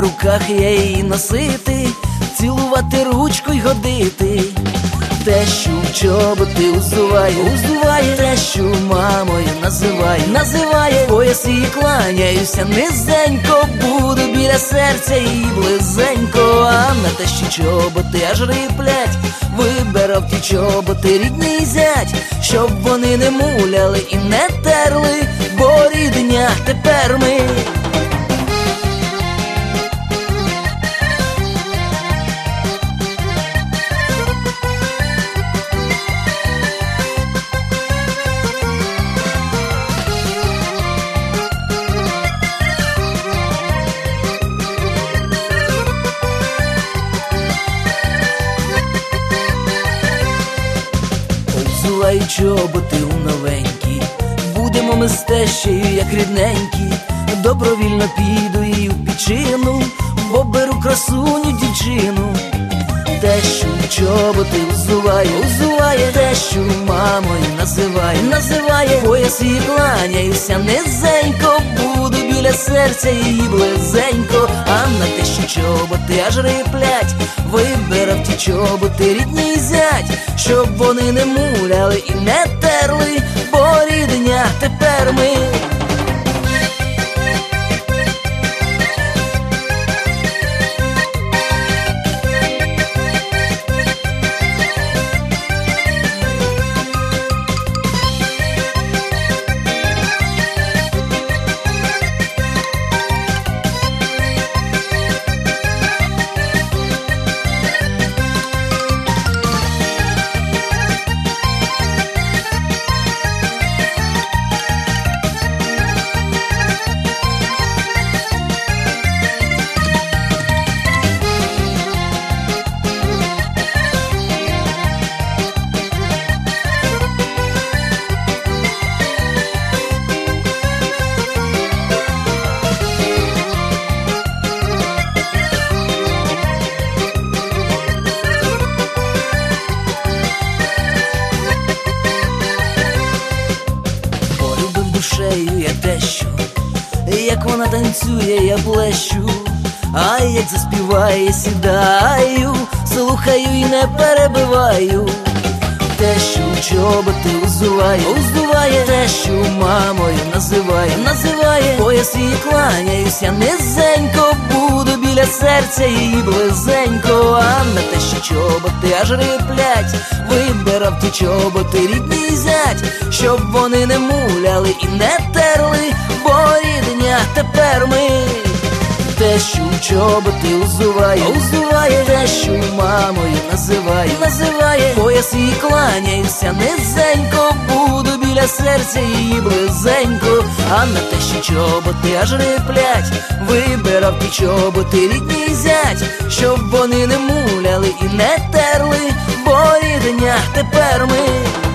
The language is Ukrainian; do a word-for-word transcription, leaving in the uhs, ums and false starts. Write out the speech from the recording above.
на руках я її носити, цілувати ручку й годити. Тещу в чоботи узуває, узуває, тещу мамою називає, називає. Пояс її кланяюся низенько, буду біля серця її близенько. А на тещі чоботи аж риплять, вибирав ті чоботи рідний зять, щоб вони не муляли і не терли, бо рідня тепер ми. Взуваю чоботи у новенькі, будемо ми з тещею як рідненькі. Добровільно піду і в пічину, бо беру красуню дівчину. Тещу в чоботи взуваю, взуває, тещу мамою називає, називає. Пояс її кланяюся низенько, буду біля серця її близенько. А на тещі чоботи аж риплять, вибирав ті чоботи рідний зять, щоб вони не муляли і не терли, бо рідня тепер ми. Душею я тещу, як вона танцює, я плещу, а як заспіває, сідаю, слухаю і не перебиваю. Тещу в чоботи взуває, взуває, тещу мамою називає, називає. Пояс її кланяюся низенько, буду біля серця її близенько. А на тещі чоботи аж риплять, вибирав ті чоботи рідний зять, щоб вони не муляли і не терли, бо рідня тепер ми. Тещу в чоботи взуває, взуває, тещу мамою називає, називає. Пояс її кланяюся низенько, буду біля серця її близенько. А на тещі чоботи аж риплять, вибирав ті чоботи рідний зять, щоб вони не муляли і не терли, бо рідня тепер ми.